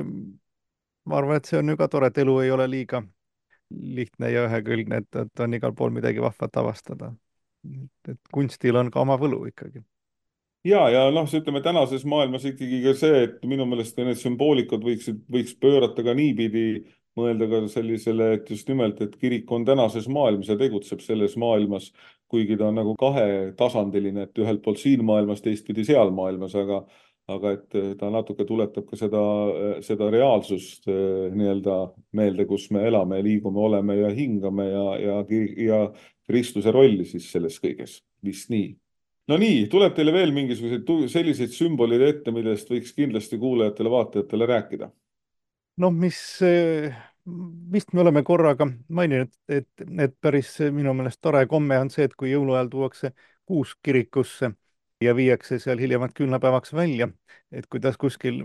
ma arvan, et see on ju ka tore, et elu ei ole liiga lihtne ja ühekülgne, et, et on igal pool midagi vahvat avastada. Et kunstil on ka oma võlu ikkagi. Ja, ja noh, see ütleme tänases maailmas ikkagi ka see, et minu meelest need sümboolikud võiks, võiks pöörata ka niipidi, mõelda ka sellisele, et just nimelt, et kirik on tänases maailmas ja tegutseb selles maailmas, kuigi ta on nagu kahetasandiline, et ühelt poolt siin maailmas, teistpidi seal maailmas, aga aga et ta natuke tuletab ka seda, seda reaalsust nii-öelda meelde, kus me elame, liigume, oleme ja hingame ja, ja, ja Kristuse rolli siis selles kõiges, vist nii. No nii, tuleb teile veel mingisuguseid selliseid sümbolid ette, millest võiks kindlasti kuulajatele, vaatajatele rääkida? No mis, vist me oleme korraga maininud, et, et päris minu meelest tore komme on see, et kui jõuluajal tuuakse kuus kirikusse, ja viiakse seal hiljemalt küünlapäevaks välja, et kuidas kuskil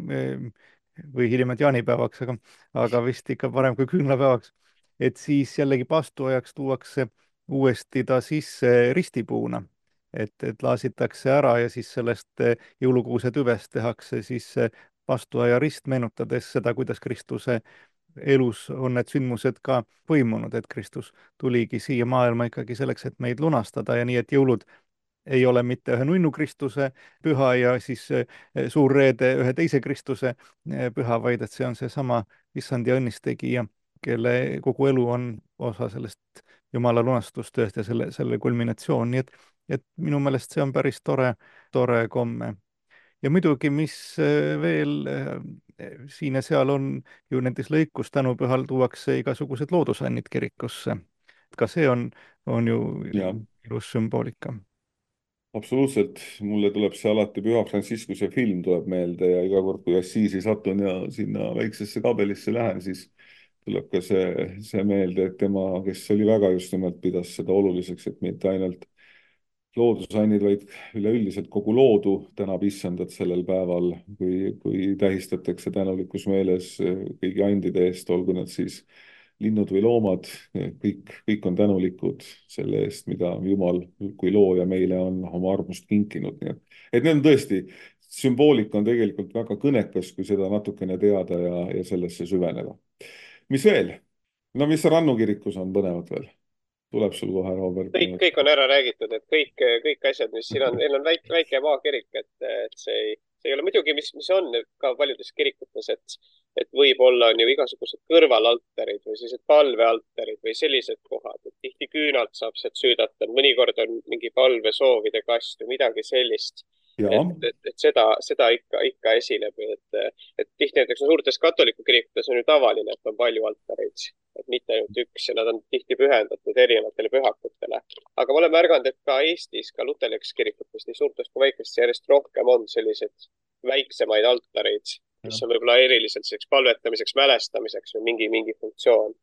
või hiljemalt jaanipäevaks, aga, aga vist ikka parem kui küünlapäevaks, et siis jällegi pastuajaks tuuakse uuesti ta sisse ristipuuna, et, et laasitakse ära ja siis sellest jõulukuuse tüvest tehakse siis pastuaja rist, meenutades seda, kuidas Kristuse elus on need sündmused ka põimunud, et Kristus tuligi siia maailma ikkagi selleks, et meid lunastada ja nii, et jõulud ei ole mitte ühe nunnu Kristuse püha ja siis suur reede ühe teise Kristuse püha, vaid et see on seesama issand ja õnnistegija, kelle kogu elu on osa sellest Jumala lunastustööst ja selle, selle kulminatsioon. Nii et, et minu meelest see on päris tore, tore komme. Ja muidugi, mis veel siin ja seal on ju nendes lõikus tänupühal tuuakse igasugused loodusannid kirikusse. Ka see on, on ju ja. Ilus sümboolika. Absoluutselt, mulle tuleb see alati Püha Franciscuse film tuleb meelde ja iga kord, kui Assiisi satun ja sinna väiksesse kabelisse lähen, siis tuleb ka see, see meelde, et tema, kes oli väga just nimelt pidas seda oluliseks, et mitte ainult loodusannid, vaid üleüldiselt kogu loodu tänab issandat sellel päeval, kui, kui tähistatakse tänulikus meeles kõigi andide eest, olgu need siis linnud või loomad, kõik, kõik on tänulikud selle eest, mida Jumal kui looja meile on oma armust kinkinud. Nii et, et need on tõesti, sümboolika on tegelikult väga kõnekas, kui seda natukene teada ja, ja sellesse süveneda. Mis veel? No mis Rannu kirikus on põnevat veel? Tuleb sul kohe, Robert? Kõik, kõik on ära räägitud, et kõik, kõik asjad, mis siin on, neil on väike, väike maakirik, et, et see ei, see ei ole muidugi, mis, mis on ka paljudes kirikutes, et, et võib-olla on ju igasugused kõrvalaltarid või sellised palvealtarid või sellised kohad, et tihti küünalt saab sealt süüdata, mõnikord on mingi palvesoovide kast või midagi sellist. Et, et, et seda, seda ikka, ikka esineb, et, et tihti näiteks suurtes katoliku kirikutes on ju tavaline, et on palju altareid, et mitte ainult üks ja nad on tihti pühendatud erinevatele pühakutele. Aga ma olen märganud, et ka Eestis, ka luterlikus kirikutes, nii suurtes kui väikestes järjest rohkem on sellised väiksemaid altareid, mis on võib-olla eriliselt selleks palvetamiseks, mälestamiseks või mingi, mingi funktsioon.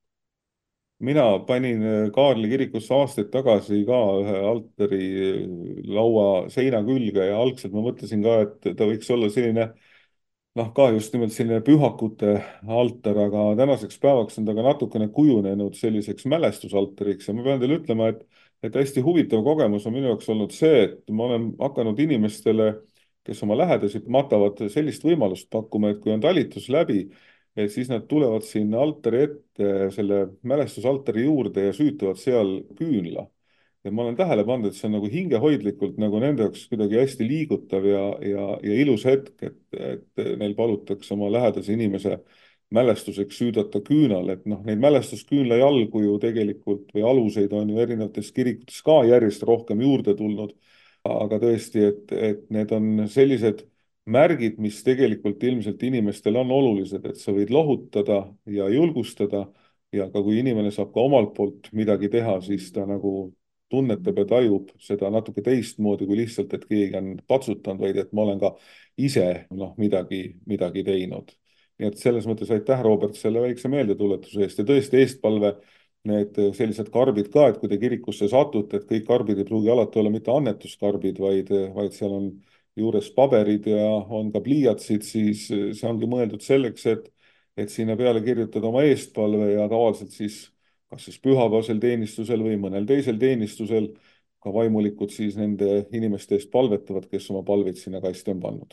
Mina panin Kaarli kirikusse aastaid tagasi ka ühe altari laua seina külge ja algselt ma mõtlesin ka, et ta võiks olla selline noh, ka just nimelt selline pühakute altar, aga tänaseks päevaks on ta ka natukene kujunenud selliseks mälestusaltariks ja ma pean teile ütlema, et, et hästi huvitav kogemus on minu jaoks olnud see, et ma olen hakanud inimestele, kes oma lähedasi matavad, sellist võimalust pakkuma, et kui on talitus läbi, et siis nad tulevad sinna altari ette, selle mälestusaltari juurde ja süütavad seal küünla. Ja ma olen tähele pannud, et see on nagu hingehoidlikult nagu nende jaoks kuidagi hästi liigutav ja, ja, ja ilus hetk, et, et neil palutakse oma lähedase inimese mälestuseks süüdata küünal, et noh, neid mälestusküünla jalgu ju tegelikult või aluseid on ju erinevates kirikutes ka järjest rohkem juurde tulnud, aga tõesti, et, et need on sellised märgid, mis tegelikult ilmselt inimestel on olulised, et sa võid lohutada ja julgustada ja ka kui inimene saab ka omalt poolt midagi teha, siis ta nagu tunnetab ja tajub seda natuke teistmoodi kui lihtsalt, et keegi on patsutanud, vaid et ma olen ka ise noh, midagi, midagi teinud. Nii et selles mõttes aitäh, Robert, selle väikse meeldetuletuse eest ja tõesti eestpalve need sellised karbid ka, et kui te kirikusse satute, et kõik karbid ei pruugi alati olla mitte annetuskarbid, vaid, vaid seal on juures paberid ja on ka pliiatsid, siis see ongi mõeldud selleks, et, et sinna peale kirjutada oma eestpalve ja tavaliselt siis kas siis pühapäevasel teenistusel või mõnel teisel teenistusel ka vaimulikud siis nende inimeste eest palvetavad, kes oma palveid sinna kasti on pannud.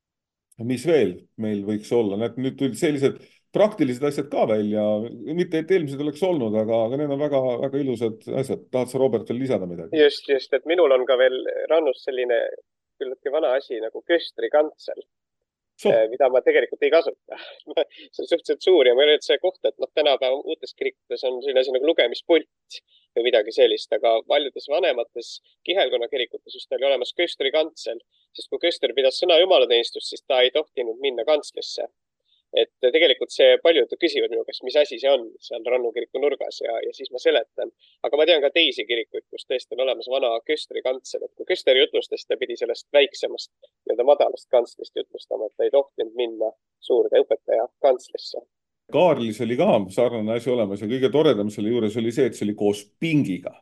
Mis veel meil võiks olla? Need nüüd tulid sellised praktilised asjad ka välja, mitte et eelmised oleks olnud, aga, aga need on väga, väga ilusad asjad. Tahad sa, Robert, veel lisada midagi? Just, just, et minul on ka veel rannus selline küllaltki vana asi nagu köstrikantsel. So. Mida ma tegelikult ei kasuta. See on suhteliselt suur ja ma ei ole see koht, et noh, tänapäeva uutes kirikutes on selline asi nagu lugemispult või midagi sellist, aga paljudes vanemates kihelkonna kirikutes just oli olemas köstrikantsel, sest kui köster pidas sõna jumalateenistust, siis ta ei tohtinud minna kantslisse. Et tegelikult see paljud küsivad minu käest, mis asi see on seal Rannu kiriku nurgas ja, ja siis ma seletan. Aga ma tean ka teisi kirikuid, kus tõesti on olemas vana köstrikantsel, et kui köster jutlustas, ta pidi sellest väiksemast ja madalast kantslist jutlustama, et ta ei tohtinud minna suurde õpetaja kantslisse. Kaarlis oli ka sarnane asi olemas ja kõige toredam selle juures oli see, et see oli koos pingiga.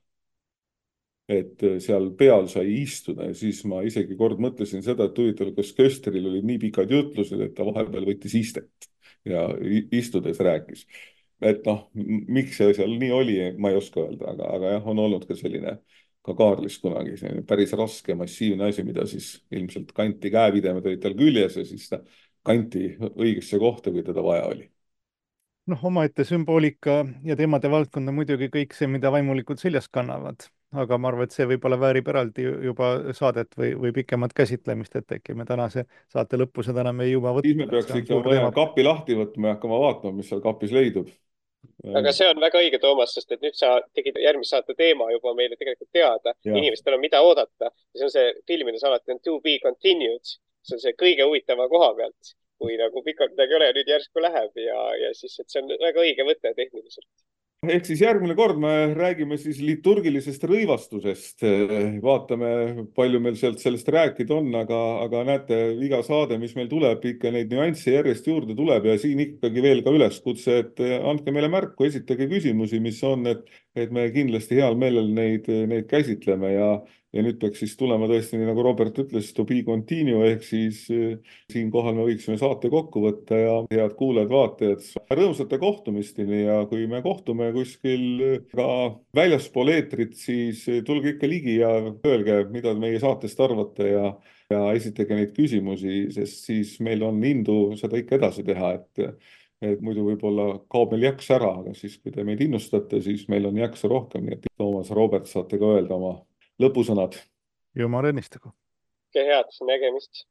Et seal peal sai istuda ja siis ma isegi kord mõtlesin seda, et huvitav, kas kösteril oli nii pikad jutlused, et ta vahepeal võttis istet ja istudes rääkis. Et noh, miks see seal nii oli, ma ei oska öelda, aga, aga jah, on olnud ka selline ka Kaarlis kunagi selline päris raske massiivne asi, mida siis ilmselt kanti käevidemed olid tal küljes ja siis ta kanti õigesse kohta, kui teda vaja oli. Noh, omaette sümboolika ja teemade valdkond on muidugi kõik see, mida vaimulikud seljas kannavad. Aga ma arvan, et see võib-olla väärib eraldi juba saadet või, või pikemat käsitlemist, et äkki me tänase saate lõppu seda enam ei juba võtta. Siis me peaks ikka vaja kapi lahti võtma ja hakkama vaatama, mis seal kapis leidub. Aga see on väga õige, Toomas, sest et nüüd sa tegid järgmise saate teema juba meile tegelikult teada. Ja. Inimestel on mida oodata. See on see filmides alati on to be continued. See on see kõige huvitava koha pealt, kui nagu pikalt midagi ole ja nüüd järsku läheb ja, ja siis et see on väga õige võte tehniliselt. Ehk siis järgmine kord me räägime siis liturgilisest rõivastusest. Vaatame, palju meil sealt sellest rääkida on, aga, aga näete, iga saade, mis meil tuleb, ikka neid nüansse järjest juurde tuleb ja siin ikkagi veel ka üleskutse, et andke meile märku, esitage küsimusi, mis on, et, et me kindlasti heal meelel neid, neid käsitleme ja, ja nüüd peaks siis tulema tõesti, nii nagu Robert ütles, to be continue, ehk siis siin kohal me võiksime saate kokku võtta ja head kuulajad, vaatajad, rõõmsate kohtumistini ja kui me kohtume kuskil ka väljaspool eetrit, siis tulge ikka ligi ja öelge, mida meie saatest arvate ja, ja esitage neid küsimusi, sest siis meil on indu seda ikka edasi teha, et, et muidu võib-olla kaob meil jaks ära, aga siis kui te meid innustate, siis meil on jaksa rohkem, nii et Toomas, Robert, saate ka öelda oma lõpusõnad. Jumal õnnistagu. Kõige head, nägemist.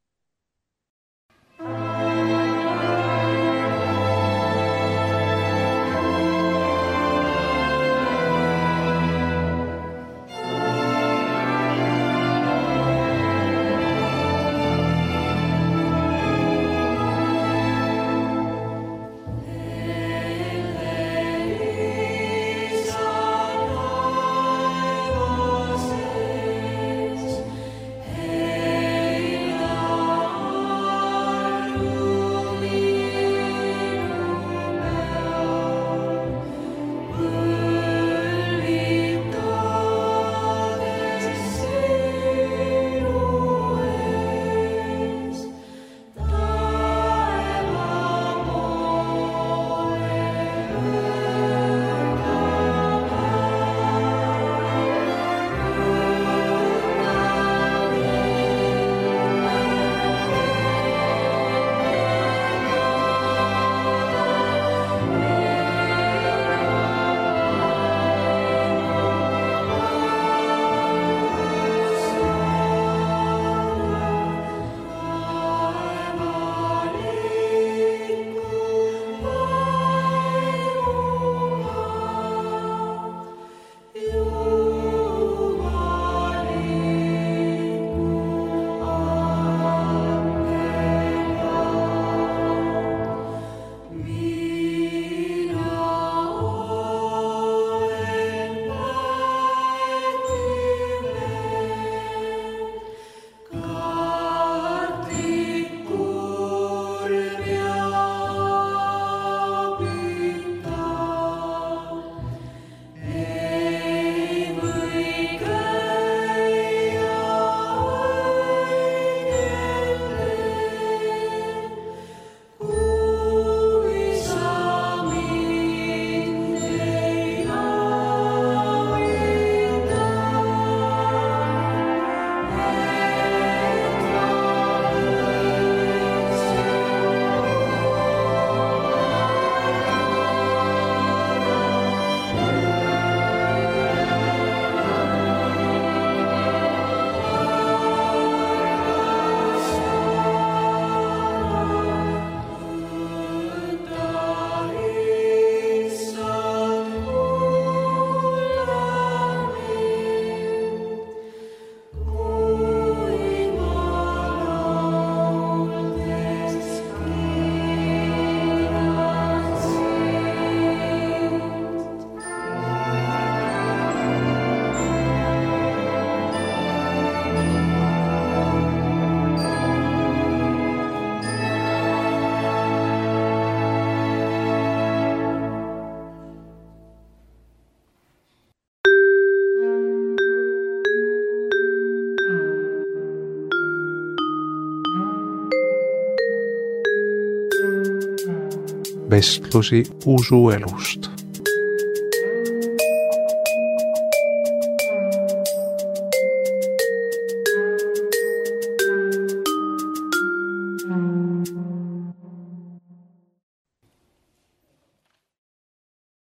Hey, vestlusi usuelust.